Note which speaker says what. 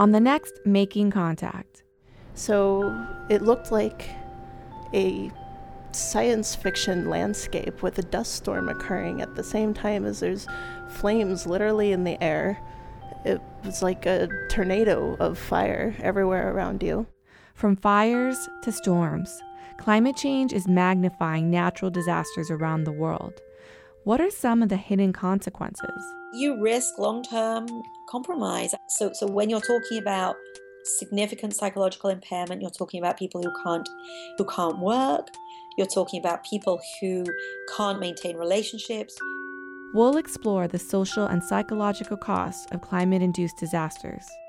Speaker 1: On the next Making Contact.
Speaker 2: So it looked like a science fiction landscape with a dust storm occurring at the same time as there's flames literally in the air. It was like a tornado of fire everywhere around you.
Speaker 1: From fires to storms, climate change is magnifying natural disasters around the world. What are some of the hidden consequences?
Speaker 3: You risk long-term compromise. So when you're talking about significant psychological impairment, you're talking about people who can't work, you're talking about people who can't maintain relationships.
Speaker 1: We'll explore the social and psychological costs of climate-induced disasters.